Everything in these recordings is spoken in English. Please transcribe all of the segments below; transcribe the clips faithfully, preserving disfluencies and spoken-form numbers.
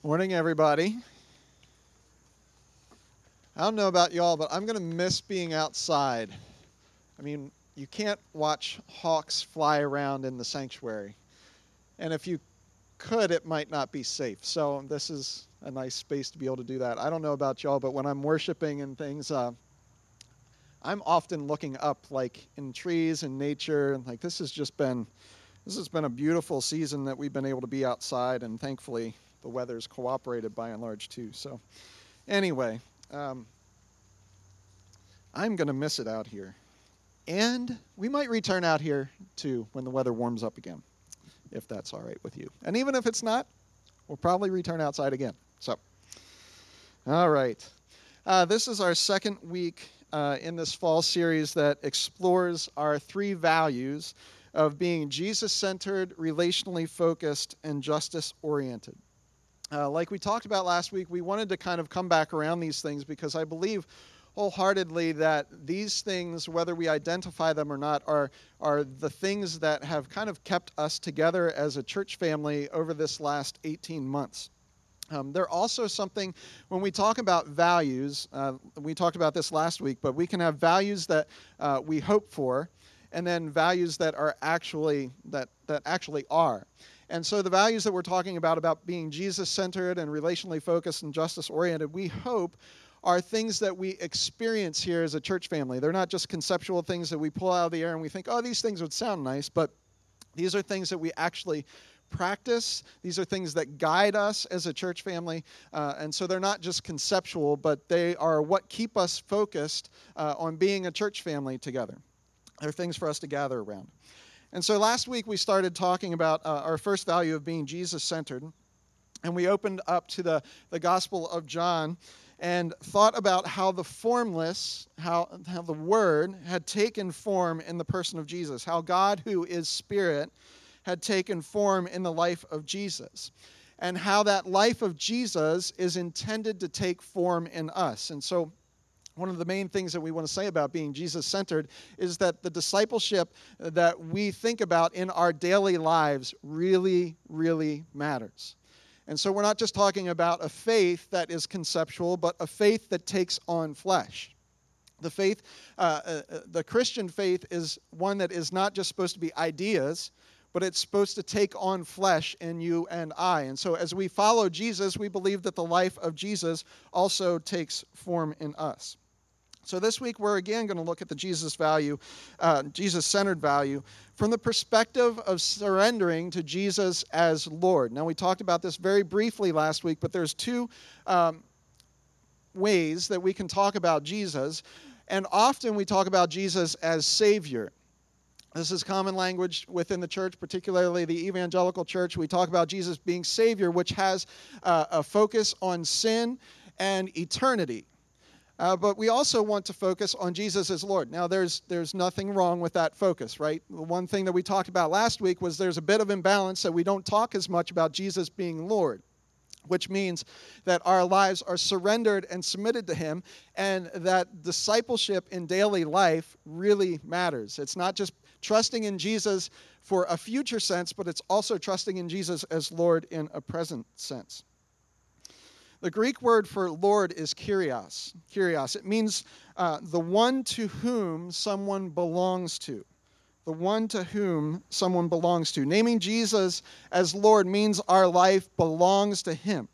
Morning, everybody. I don't know about y'all, but I'm going to miss being outside. I mean, you can't watch hawks fly around in the sanctuary. And if you could, it might not be safe. So this is a nice space to be able to do that. I don't know about y'all, but when I'm worshiping and things, uh, I'm often looking up, like in trees and nature. Like this has just been, this has been a beautiful season that we've been able to be outside, and thankfully the weather's cooperated by and large too. So anyway, um, I'm going to miss it out here. And we might return out here too when the weather warms up again, if that's all right with you. And even if it's not, we'll probably return outside again. So, all right. Uh, this is our second week uh, in this fall series that explores our three values of being Jesus-centered, relationally focused, and justice-oriented. Uh, like we talked about last week, we wanted to kind of come back around these things because I believe wholeheartedly that these things, whether we identify them or not, are, are the things that have kind of kept us together as a church family over this last eighteen months. Um, they're also something, when we talk about values, uh, we talked about this last week, but we can have values that uh, we hope for, and then values that are actually, that, that actually are. And so the values that we're talking about, about being Jesus-centered and relationally focused and justice-oriented, we hope are things that we experience here as a church family. They're not just conceptual things that we pull out of the air and we think, oh, these things would sound nice, but these are things that we actually practice. These are things that guide us as a church family. Uh, and so they're not just conceptual, but they are what keep us focused uh, on being a church family together. They're things for us to gather around. And so last week we started talking about uh, our first value of being Jesus-centered. And we opened up to the, the Gospel of John and thought about how the formless, how, how the Word had taken form in the person of Jesus, how God, who is Spirit, had taken form in the life of Jesus, and how that life of Jesus is intended to take form in us. And so one of the main things that we want to say about being Jesus-centered is that the discipleship that we think about in our daily lives really, really matters. And so we're not just talking about a faith that is conceptual, but a faith that takes on flesh. The faith, uh, uh, the Christian faith is one that is not just supposed to be ideas, but it's supposed to take on flesh in you and I. And so as we follow Jesus, we believe that the life of Jesus also takes form in us. So this week we're again going to look at the Jesus value, uh, Jesus-centered value, from the perspective of surrendering to Jesus as Lord. Now we talked about this very briefly last week, but there's two um, ways that we can talk about Jesus, and often we talk about Jesus as Savior. This is common language within the church, particularly the evangelical church. We talk about Jesus being Savior, which has uh, a focus on sin and eternity. Uh, but we also want to focus on Jesus as Lord. Now, there's there's nothing wrong with that focus, right? The one thing that we talked about last week was there's a bit of imbalance that we don't talk as much about Jesus being Lord, which means that our lives are surrendered and submitted to Him, and that discipleship in daily life really matters. It's not just trusting in Jesus for a future sense, but it's also trusting in Jesus as Lord in a present sense. The Greek word for Lord is Kyrios. Kyrios. It means uh, the one to whom someone belongs to. The one to whom someone belongs to. Naming Jesus as Lord means our life belongs to Him.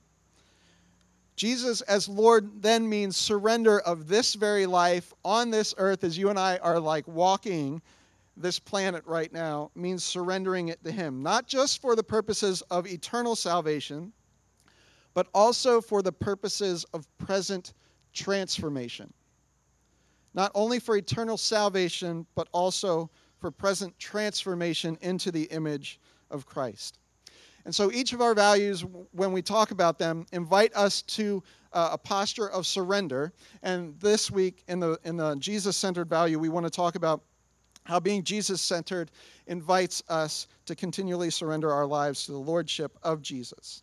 Jesus as Lord then means surrender of this very life on this earth, as you and I are like walking this planet right now, means surrendering it to Him. Not just for the purposes of eternal salvation, but also for the purposes of present transformation. Not only for eternal salvation, but also for present transformation into the image of Christ. And so each of our values, when we talk about them, invite us to uh, a posture of surrender. And this week, in the, in the Jesus-centered value, we want to talk about how being Jesus-centered invites us to continually surrender our lives to the lordship of Jesus.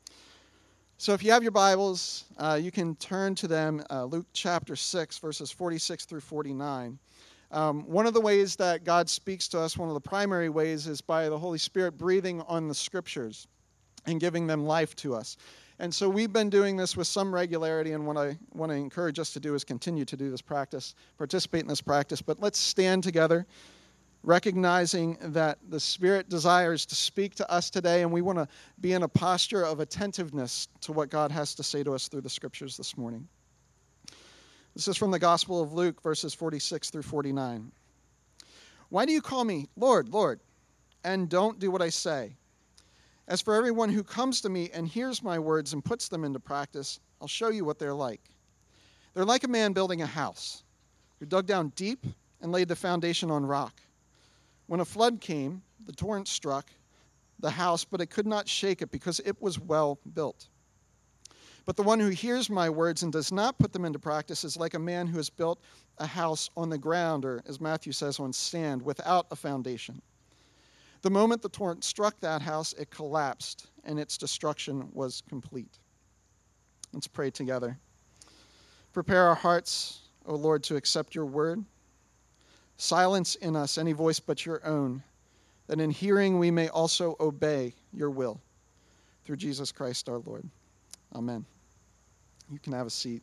So if you have your Bibles, uh, you can turn to them, uh, Luke chapter six, verses forty-six through forty-nine. Um, one of the ways that God speaks to us, one of the primary ways, is by the Holy Spirit breathing on the Scriptures and giving them life to us. And so we've been doing this with some regularity, and what I want to encourage us to do is continue to do this practice, participate in this practice. But let's stand together, recognizing that the Spirit desires to speak to us today, and we want to be in a posture of attentiveness to what God has to say to us through the Scriptures this morning. This is from the Gospel of Luke, verses forty-six through forty-nine. Why do you call me Lord, Lord, and don't do what I say? As for everyone who comes to me and hears my words and puts them into practice, I'll show you what they're like. They're like a man building a house, who dug down deep and laid the foundation on rock. When a flood came, the torrent struck the house, but it could not shake it because it was well built. But the one who hears my words and does not put them into practice is like a man who has built a house on the ground, or as Matthew says, on sand, without a foundation. The moment the torrent struck that house, it collapsed, and its destruction was complete. Let's pray together. Prepare our hearts, O Lord, to accept your word. Silence in us any voice but your own, that in hearing we may also obey your will. Through Jesus Christ our Lord. Amen. You can have a seat.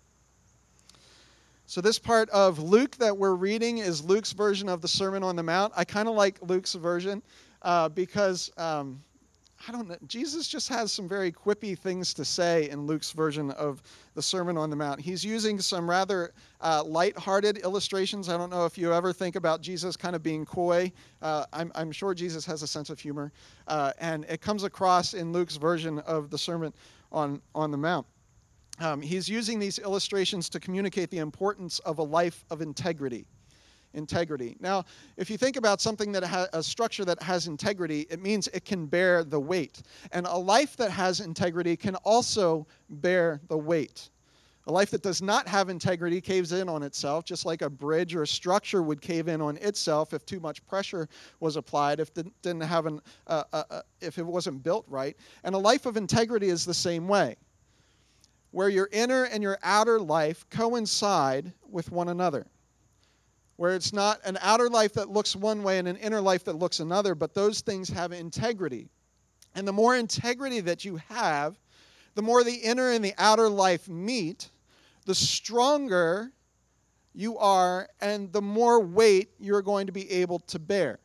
So this part of Luke that we're reading is Luke's version of the Sermon on the Mount. I kind of like Luke's version uh, because, um, I don't know, Jesus just has some very quippy things to say in Luke's version of the Sermon on the Mount. He's using some rather uh, lighthearted illustrations. I don't know if you ever think about Jesus kind of being coy. Uh, I'm, I'm sure Jesus has a sense of humor. Uh, and it comes across in Luke's version of the Sermon on, on the Mount. Um, he's using these illustrations to communicate the importance of a life of integrity. Integrity. Now, if you think about something that has a structure that has integrity, it means it can bear the weight. And a life that has integrity can also bear the weight. A life that does not have integrity caves in on itself, just like a bridge or a structure would cave in on itself if too much pressure was applied, if it didn't have an, uh, uh, uh, if it wasn't built right. And a life of integrity is the same way, where your inner and your outer life coincide with one another. Where it's not an outer life that looks one way and an inner life that looks another, but those things have integrity. And the more integrity that you have, the more the inner and the outer life meet, the stronger you are and the more weight you're going to be able to bear.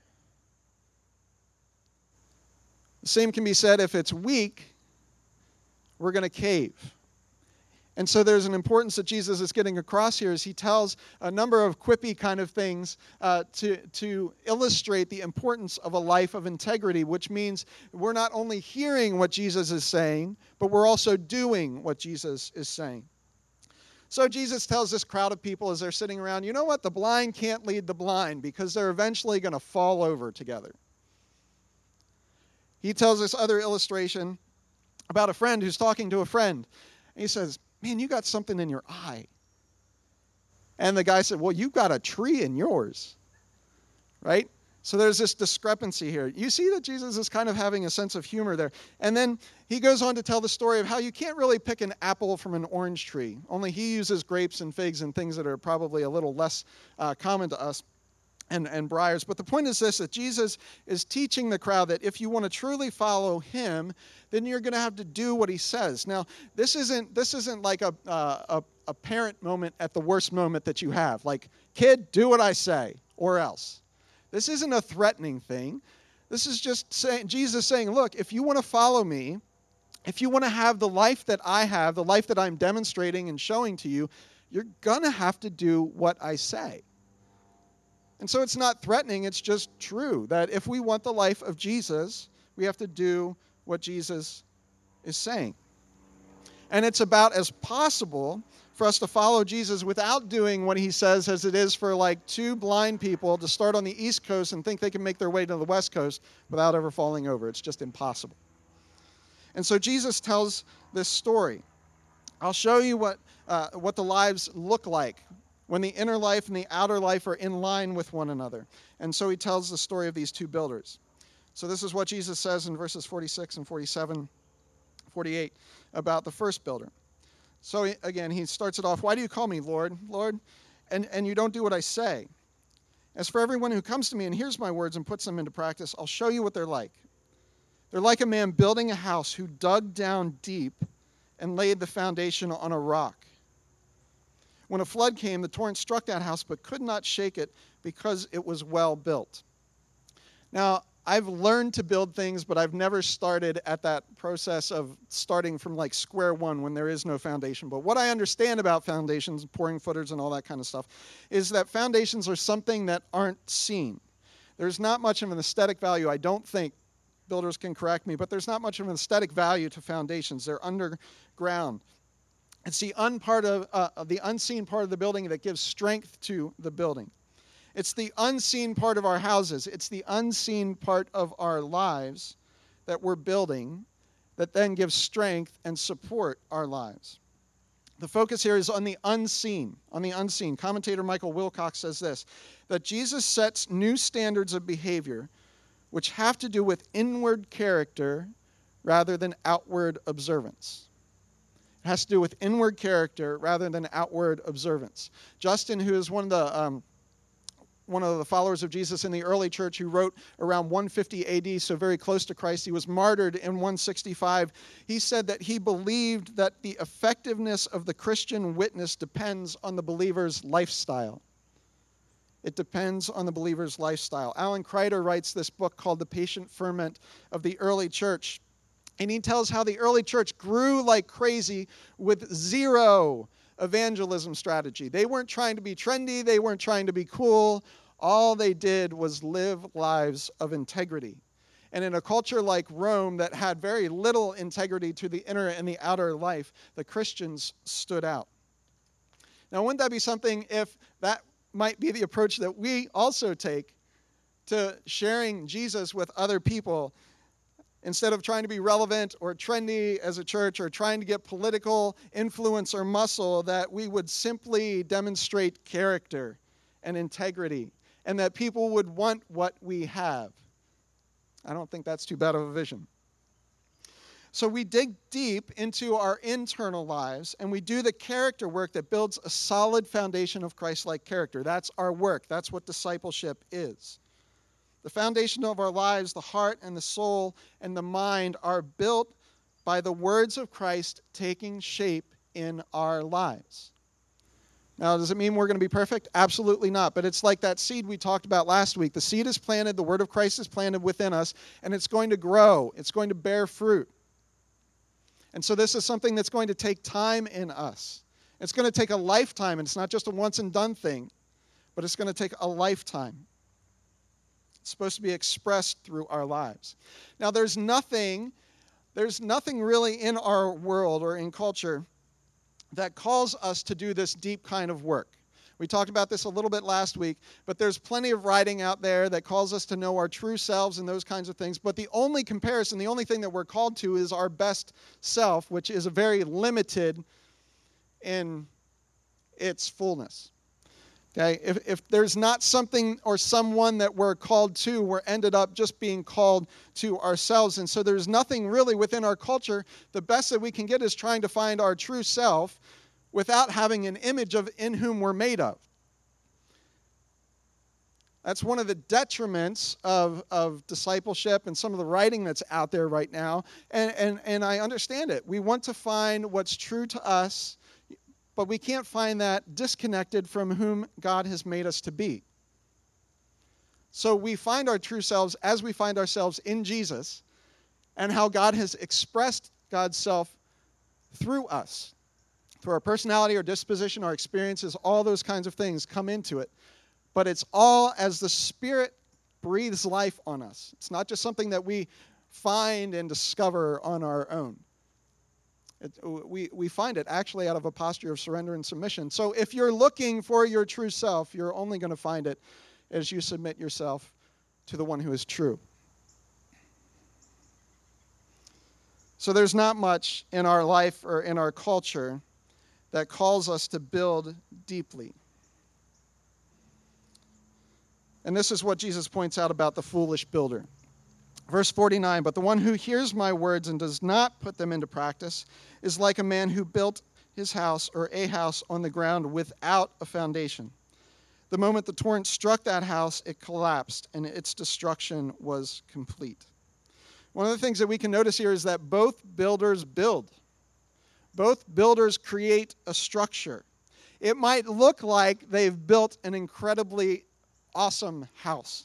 The same can be said if it's weak, we're going to cave. And so there's an importance that Jesus is getting across here as he tells a number of quippy kind of things uh, to, to illustrate the importance of a life of integrity, which means we're not only hearing what Jesus is saying, but we're also doing what Jesus is saying. So Jesus tells this crowd of people as they're sitting around, you know what? The blind can't lead the blind because they're eventually going to fall over together. He tells this other illustration about a friend who's talking to a friend. And he says, man, you got something in your eye. And the guy said, well, you've got a tree in yours, right? So there's this discrepancy here. You see that Jesus is kind of having a sense of humor there. And then he goes on to tell the story of how you can't really pick an apple from an orange tree. Only he uses grapes and figs and things that are probably a little less uh, common to us. And, and briars. But the point is this, that Jesus is teaching the crowd that if you want to truly follow him, then you're going to have to do what he says. Now, this isn't this isn't like a, uh, a, a parent moment at the worst moment that you have. Like, kid, do what I say, or else. This isn't a threatening thing. This is just saying, Jesus saying, look, if you want to follow me, if you want to have the life that I have, the life that I'm demonstrating and showing to you, you're going to have to do what I say. And so it's not threatening, it's just true that if we want the life of Jesus, we have to do what Jesus is saying. And it's about as possible for us to follow Jesus without doing what he says as it is for like two blind people to start on the East Coast and think they can make their way to the West Coast without ever falling over. It's just impossible. And so Jesus tells this story. I'll show you what uh, what the lives look like when the inner life and the outer life are in line with one another. And so he tells the story of these two builders. So this is what Jesus says in verses forty-six and forty-seven, forty-eight about the first builder. So he, again, he starts it off, why do you call me Lord, Lord, and, and you don't do what I say? As for everyone who comes to me and hears my words and puts them into practice, I'll show you what they're like. They're like a man building a house who dug down deep and laid the foundation on a rock. When a flood came, the torrent struck that house but could not shake it because it was well built. Now, I've learned to build things, but I've never started at that process of starting from like square one when there is no foundation. But what I understand about foundations, pouring footers and all that kind of stuff, is that foundations are something that aren't seen. There's not much of an aesthetic value, I don't think. Builders can correct me, but there's not much of an aesthetic value to foundations. They're underground. It's the, unpart of, uh, the unseen part of the building that gives strength to the building. It's the unseen part of our houses. It's the unseen part of our lives that we're building that then gives strength and support our lives. The focus here is on the unseen, on the unseen. Commentator Michael Wilcox says this, that Jesus sets new standards of behavior which have to do with inward character rather than outward observance. It has to do with inward character rather than outward observance. Justin, who is one of the um, one of the followers of Jesus in the early church, who wrote around one fifty A D, so very close to Christ. He was martyred in one sixty-five. He said that he believed that the effectiveness of the Christian witness depends on the believer's lifestyle. It depends on the believer's lifestyle. Alan Kreider writes this book called The Patient Ferment of the Early Church. And he tells how the early church grew like crazy with zero evangelism strategy. They weren't trying to be trendy. They weren't trying to be cool. All they did was live lives of integrity. And in a culture like Rome that had very little integrity to the inner and the outer life, the Christians stood out. Now, wouldn't that be something if that might be the approach that we also take to sharing Jesus with other people? Instead of trying to be relevant or trendy as a church or trying to get political influence or muscle, that we would simply demonstrate character and integrity and that people would want what we have. I don't think that's too bad of a vision. So we dig deep into our internal lives and we do the character work that builds a solid foundation of Christ-like character. That's our work. That's what discipleship is. The foundation of our lives, the heart and the soul and the mind, are built by the words of Christ taking shape in our lives. Now, does it mean we're going to be perfect? Absolutely not. But it's like that seed we talked about last week. The seed is planted, the word of Christ is planted within us, and it's going to grow. It's going to bear fruit. And so this is something that's going to take time in us. It's going to take a lifetime, and it's not just a once and done thing, but it's going to take a lifetime. It's supposed to be expressed through our lives. Now, there's nothing, there's nothing really in our world or in culture that calls us to do this deep kind of work. We talked about this a little bit last week, but there's plenty of writing out there that calls us to know our true selves and those kinds of things. But the only comparison, the only thing that we're called to is our best self, which is a very limited in its fullness. Okay, if, if there's not something or someone that we're called to, we're ended up just being called to ourselves. And so there's nothing really within our culture. The best that we can get is trying to find our true self without having an image of in whom we're made of. That's one of the detriments of, of discipleship and some of the writing that's out there right now. And, and, and I understand it. We want to find what's true to us, but we can't find that disconnected from whom God has made us to be. So we find our true selves as we find ourselves in Jesus and how God has expressed God's self through us. Through our personality, our disposition, our experiences, all those kinds of things come into it. But it's all as the Spirit breathes life on us. It's not just something that we find and discover on our own. It, we, we find it actually out of a posture of surrender and submission. So if you're looking for your true self, you're only going to find it as you submit yourself to the one who is true. So there's not much in our life or in our culture that calls us to build deeply. And this is what Jesus points out about the foolish builder. Verse forty-nine, but the one who hears my words and does not put them into practice is like a man who built his house or a house on the ground without a foundation. The moment the torrent struck that house, it collapsed, and its destruction was complete. One of the things that we can notice here is that both builders build. Both builders create a structure. It might look like they've built an incredibly awesome house.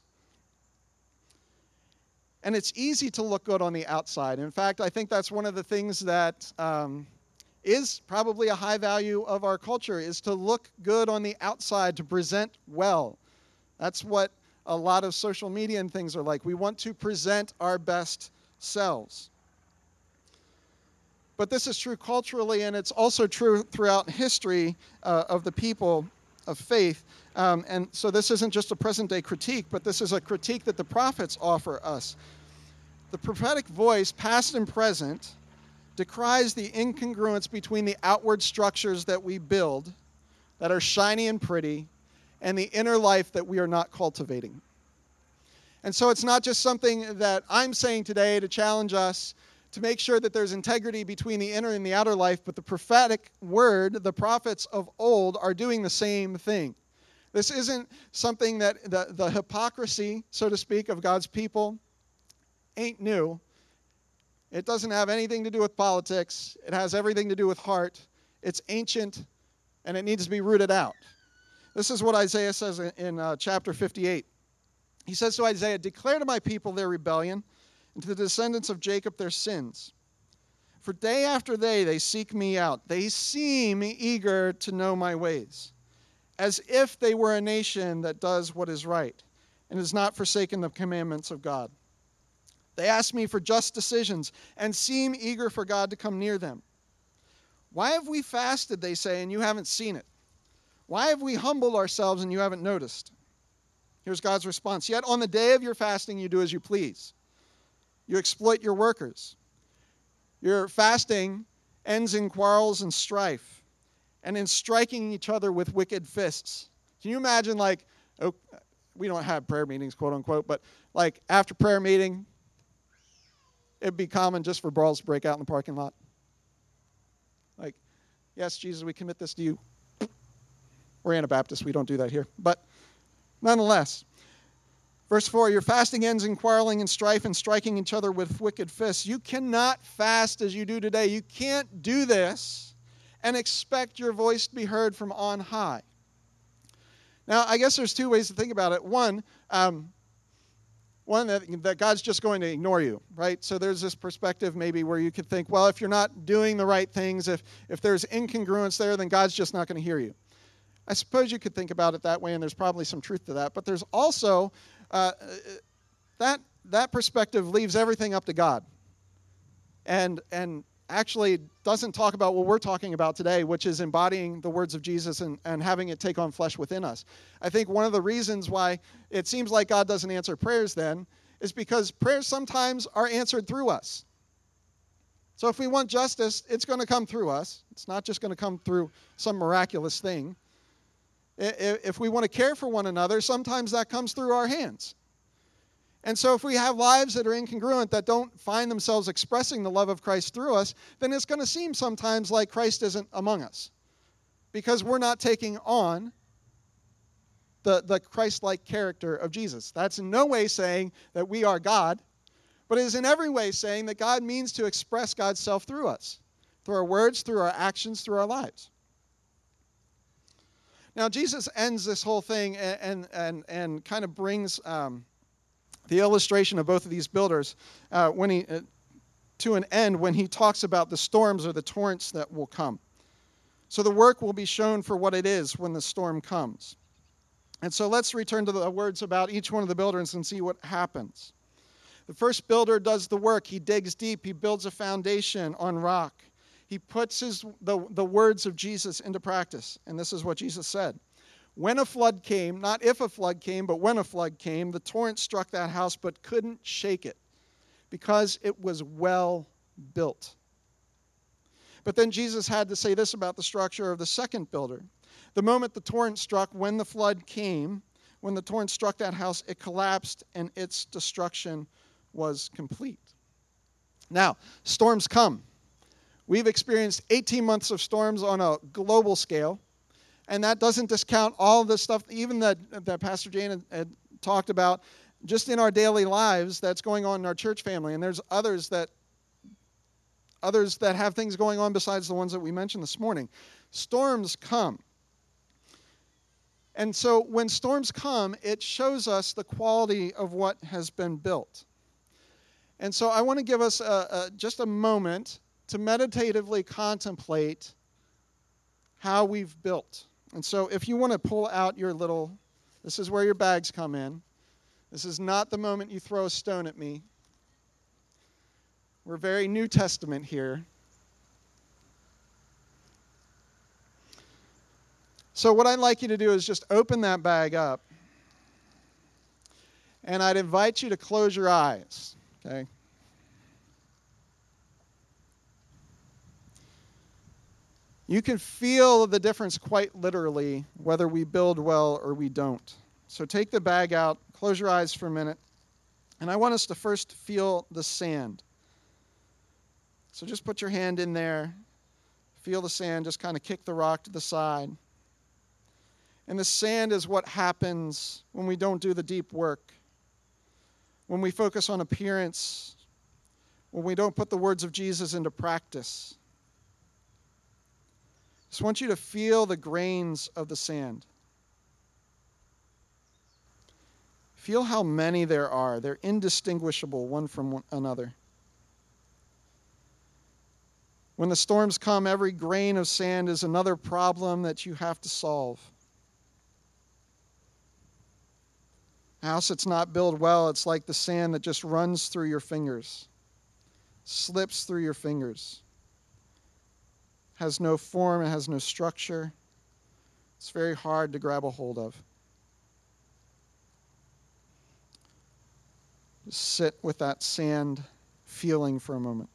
And it's easy to look good on the outside. In fact, I think that's one of the things that um, is probably a high value of our culture, is to look good on the outside, to present well. That's what a lot of social media and things are like. We want to present our best selves. But this is true culturally, and it's also true throughout history uh, of the people of faith. Um, and so this isn't just a present-day critique, but this is a critique that the prophets offer us. The prophetic voice, past and present, decries the incongruence between the outward structures that we build, that are shiny and pretty, and the inner life that we are not cultivating. And so it's not just something that I'm saying today to challenge us to make sure that there's integrity between the inner and the outer life, but the prophetic word, the prophets of old, are doing the same thing. This isn't something that the, the hypocrisy, so to speak, of God's people ain't new. It doesn't have anything to do with politics. It has everything to do with heart. It's ancient, and it needs to be rooted out. This is what Isaiah says in, in uh, chapter fifty-eight. He says to Isaiah, "Declare to my people their rebellion, and to the descendants of Jacob their sins. For day after day they seek me out. They seem eager to know my ways, as if they were a nation that does what is right and has not forsaken the commandments of God. They ask me for just decisions and seem eager for God to come near them. Why have we fasted," they say, "and you haven't seen it? Why have we humbled ourselves and you haven't noticed?" Here's God's response. "Yet on the day of your fasting you do as you please. You exploit your workers. Your fasting ends in quarrels and strife, and in striking each other with wicked fists." Can you imagine, like, oh, we don't have prayer meetings, quote unquote, but like after prayer meeting, it'd be common just for brawls to break out in the parking lot. Like, "Yes, Jesus, we commit this to you." We're Anabaptists, we don't do that here. But nonetheless, verse four, "Your fasting ends in quarreling and strife and striking each other with wicked fists." You cannot fast as you do today. You can't do this and expect your voice to be heard from on high. Now, I guess there's two ways to think about it. One, um, one that, that God's just going to ignore you, right? So there's this perspective maybe where you could think, well, if you're not doing the right things, if, if there's incongruence there, then God's just not going to hear you. I suppose you could think about it that way, and there's probably some truth to that. But there's also, uh, that that perspective leaves everything up to God. And, and actually doesn't talk about what we're talking about today, which is embodying the words of Jesus and, and having it take on flesh within us. I think one of the reasons why it seems like God doesn't answer prayers then is because prayers sometimes are answered through us. So if we want justice, it's going to come through us. It's not just going to come through some miraculous thing. If we want to care for one another, sometimes that comes through our hands. And so if we have lives that are incongruent, that don't find themselves expressing the love of Christ through us, then it's going to seem sometimes like Christ isn't among us, because we're not taking on the, the Christ-like character of Jesus. That's in no way saying that we are God, but it is in every way saying that God means to express God's self through us, through our words, through our actions, through our lives. Now, Jesus ends this whole thing and, and, and, and kind of brings um, the illustration of both of these builders uh, when he, uh, to an end when he talks about the storms or the torrents that will come. So the work will be shown for what it is when the storm comes. And so let's return to the words about each one of the builders and see what happens. The first builder does the work. He digs deep. He builds a foundation on rock. He puts his, the, the words of Jesus into practice. And this is what Jesus said. "When a flood came," not if a flood came, but when a flood came, "the torrent struck that house but couldn't shake it because it was well built." But then Jesus had to say this about the structure of the second builder. "The moment the torrent struck, when the flood came, when the torrent struck that house, it collapsed and its destruction was complete." Now, storms come. We've experienced eighteen months of storms on a global scale, and that doesn't discount all the stuff, even that, that Pastor Jane had, had talked about, just in our daily lives that's going on in our church family. And there's others that others that have things going on besides the ones that we mentioned this morning. Storms come. And so when storms come, it shows us the quality of what has been built. And so I want to give us a, a, just a moment to meditatively contemplate how we've built. And so if you want to pull out your little, this is where your bags come in. This is not the moment you throw a stone at me. We're very New Testament here. So what I'd like you to do is just open that bag up. And I'd invite you to close your eyes, okay? You can feel the difference quite literally, whether we build well or we don't. So take the bag out, close your eyes for a minute, and I want us to first feel the sand. So just put your hand in there, feel the sand, just kind of kick the rock to the side. And the sand is what happens when we don't do the deep work, when we focus on appearance, when we don't put the words of Jesus into practice. Just want you to feel the grains of the sand. Feel how many there are. They're indistinguishable one from one another. When the storms come, every grain of sand is another problem that you have to solve. A house that's not built well, it's like the sand that just runs through your fingers, slips through your fingers. Has no form, it has no structure. It's very hard to grab a hold of. Just sit with that sand feeling for a moment.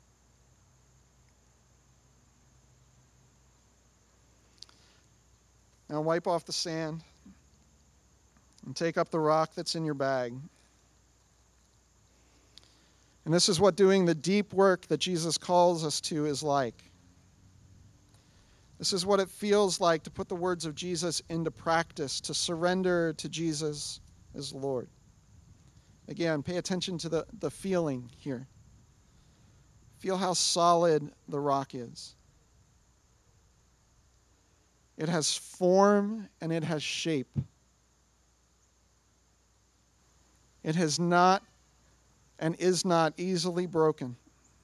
Now wipe off the sand and take up the rock that's in your bag. And this is what doing the deep work that Jesus calls us to is like. This is what it feels like to put the words of Jesus into practice, to surrender to Jesus as Lord. Again, pay attention to the, the feeling here. Feel how solid the rock is. It has form and it has shape. It has not and is not easily broken.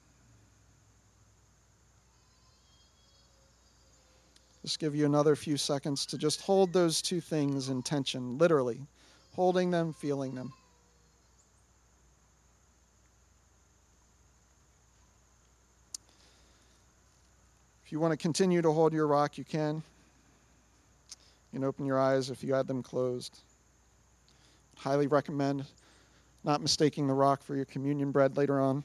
Just give you another few seconds to just hold those two things in tension, literally, holding them, feeling them. If you want to continue to hold your rock, you can. You can open your eyes if you had them closed. Highly recommend not mistaking the rock for your communion bread later on.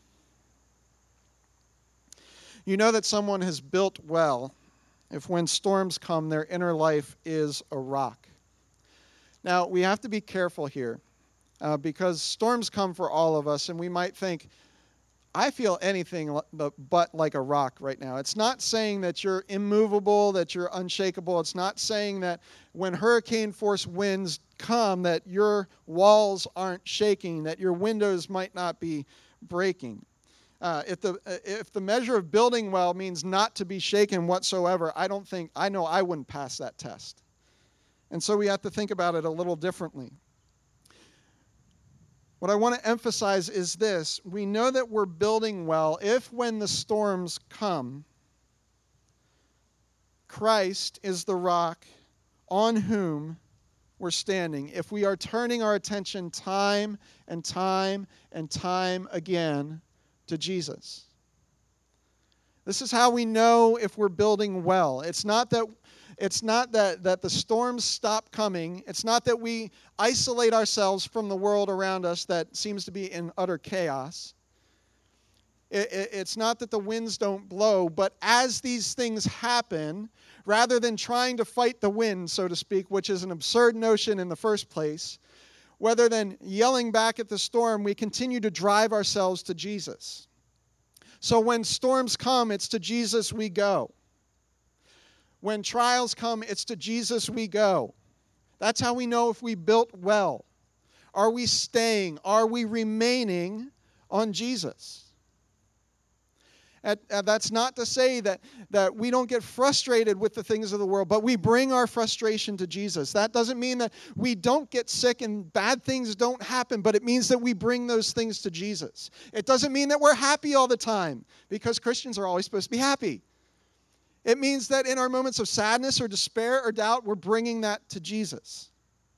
You know that someone has built well if when storms come, their inner life is a rock. Now, we have to be careful here uh, because storms come for all of us, and we might think, I feel anything but like a rock right now. It's not saying that you're immovable, that you're unshakable. It's not saying that when hurricane force winds come that your walls aren't shaking, that your windows might not be breaking. Uh, if the if the measure of building well means not to be shaken whatsoever, I don't think, I know I wouldn't pass that test. And so we have to think about it a little differently. What I want to emphasize is this. We know that we're building well if when the storms come, Christ is the rock on whom we're standing. If we are turning our attention time and time and time again to Jesus. This is how we know if we're building well. It's not that It's not that, that the storms stop coming. It's not that we isolate ourselves from the world around us that seems to be in utter chaos. It, it, it's not that the winds don't blow, but as these things happen, rather than trying to fight the wind, so to speak, which is an absurd notion in the first place, rather than yelling back at the storm, we continue to drive ourselves to Jesus. So when storms come, it's to Jesus we go. When trials come, it's to Jesus we go. That's how we know if we built well. Are we staying? Are we remaining on Jesus? And, and that's not to say that, that we don't get frustrated with the things of the world, but we bring our frustration to Jesus. That doesn't mean that we don't get sick and bad things don't happen, but it means that we bring those things to Jesus. It doesn't mean that we're happy all the time, because Christians are always supposed to be happy. It means that in our moments of sadness or despair or doubt, we're bringing that to Jesus.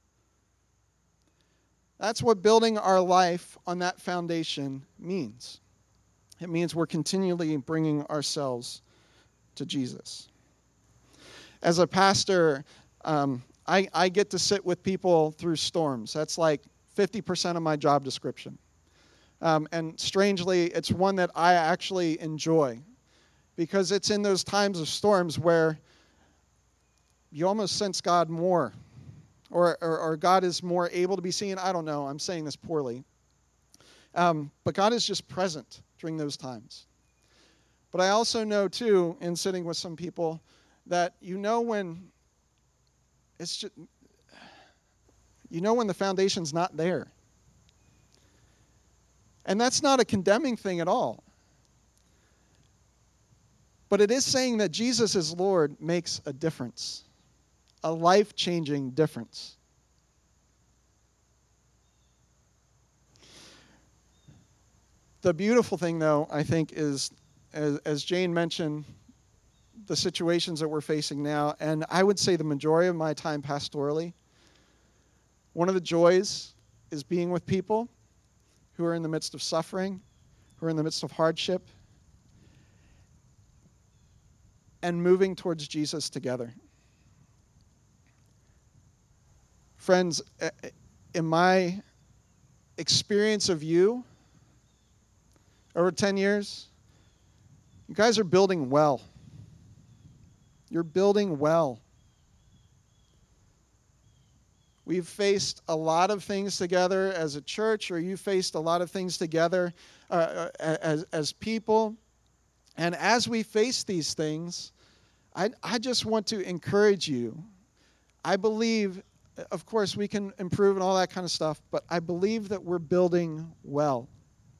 That's what building our life on that foundation means. It means we're continually bringing ourselves to Jesus. As a pastor, um, I, I get to sit with people through storms. That's like fifty percent of my job description. Um, and strangely, it's one that I actually enjoy, because it's in those times of storms where you almost sense God more, or, or, or God is more able to be seen. I don't know. I'm saying this poorly. Um, but God is just present during those times. But I also know, too, in sitting with some people, that you know when it's just, you know when the foundation's not there. And that's not a condemning thing at all. But it is saying that Jesus as Lord makes a difference, a life-changing difference. The beautiful thing, though, I think, is, as, as Jane mentioned, the situations that we're facing now, and I would say the majority of my time pastorally, one of the joys is being with people who are in the midst of suffering, who are in the midst of hardship, and moving towards Jesus together. Friends, in my experience of you over ten years, you guys are building well. You're building well. We've faced a lot of things together as a church, or you faced a lot of things together uh, as, as people. And as we face these things, I, I just want to encourage you. I believe, of course, we can improve and all that kind of stuff, but I believe that we're building well.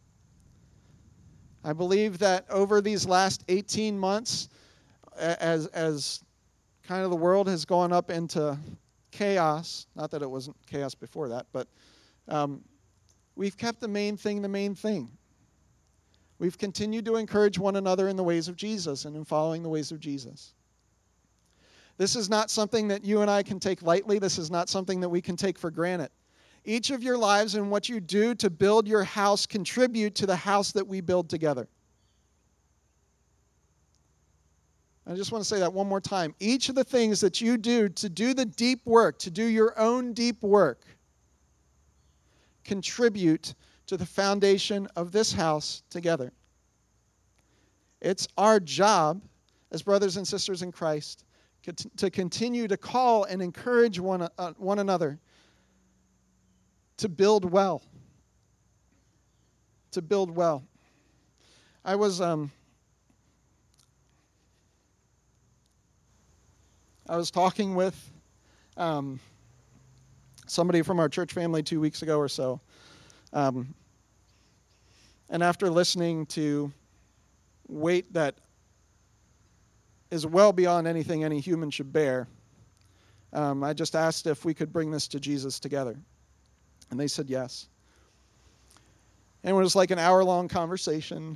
I believe that over these last eighteen months, as, as kind of the world has gone up into chaos, not that it wasn't chaos before that, but um, we've kept the main thing the main thing. We've continued to encourage one another in the ways of Jesus and in following the ways of Jesus. This is not something that you and I can take lightly. This is not something that we can take for granted. Each of your lives and what you do to build your house contribute to the house that we build together. I just want to say that one more time. Each of the things that you do to do the deep work, to do your own deep work, contribute to the foundation of this house together. It's our job as brothers and sisters in Christ to continue to call and encourage one, uh, one another to build well. To build well. I was um, I was talking with um, somebody from our church family two weeks ago or so. Um, and after listening to weight that is well beyond anything any human should bear, um, I just asked if we could bring this to Jesus together. And they said yes. And it was like an hour-long conversation.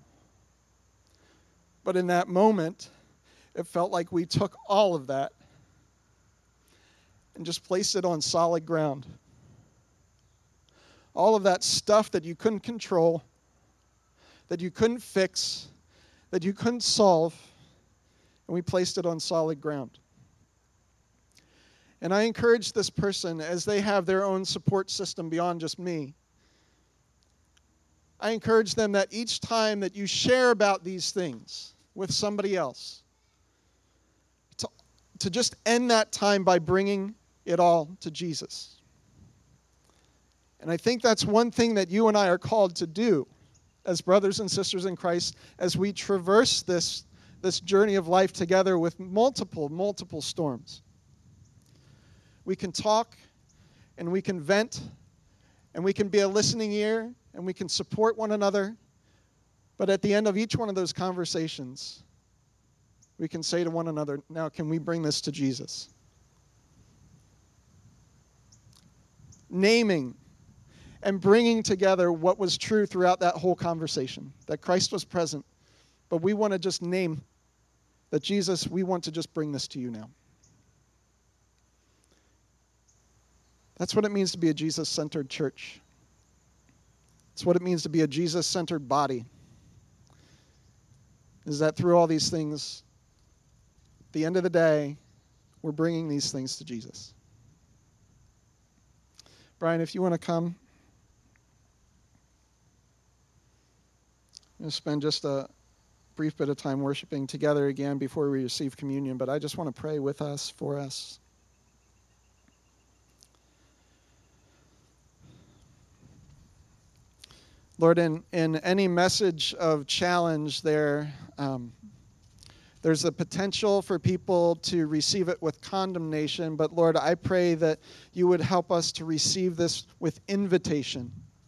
But in that moment, it felt like we took all of that and just placed it on solid ground. All of that stuff that you couldn't control, that you couldn't fix, that you couldn't solve, and we placed it on solid ground. And I encourage this person, as they have their own support system beyond just me, I encourage them that each time that you share about these things with somebody else, to, to just end that time by bringing it all to Jesus. And I think that's one thing that you and I are called to do as brothers and sisters in Christ as we traverse this, this journey of life together with multiple, multiple storms. We can talk, and we can vent, and we can be a listening ear, and we can support one another. But at the end of each one of those conversations, we can say to one another, now can we bring this to Jesus? Naming and bringing together what was true throughout that whole conversation, that Christ was present, but we want to just name that Jesus, we want to just bring this to you now. That's what it means to be a Jesus-centered church. It's what it means to be a Jesus-centered body. Is that through all these things, at the end of the day, we're bringing these things to Jesus. Brian, if you want to come. I'm going to spend just a brief bit of time worshiping together again before we receive communion, but I just want to pray with us, for us. Lord, in, in any message of challenge there, um, there's a potential for people to receive it with condemnation, but Lord, I pray that you would help us to receive this with invitation.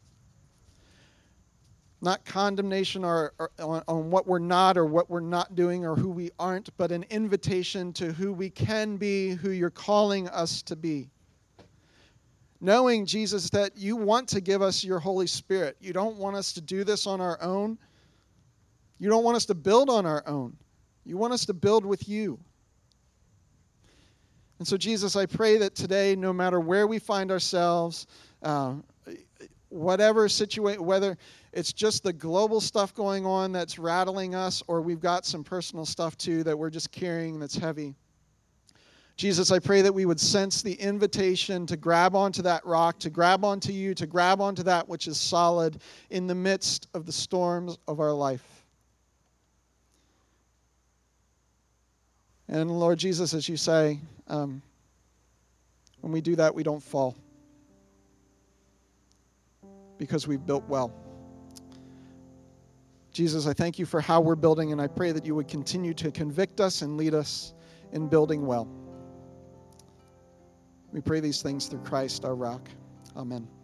Not condemnation or, or on, on what we're not or what we're not doing or who we aren't, but an invitation to who we can be, who you're calling us to be. Knowing, Jesus, that you want to give us your Holy Spirit. You don't want us to do this on our own. You don't want us to build on our own. You want us to build with you. And so, Jesus, I pray that today, no matter where we find ourselves, uh, whatever situation, whether it's just the global stuff going on that's rattling us, or we've got some personal stuff too that we're just carrying that's heavy. Jesus, I pray that we would sense the invitation to grab onto that rock, to grab onto you, to grab onto that which is solid in the midst of the storms of our life. And Lord Jesus, as you say, um, when we do that, we don't fall because we've built well. Jesus, I thank you for how we're building, and I pray that you would continue to convict us and lead us in building well. We pray these things through Christ, our rock. Amen.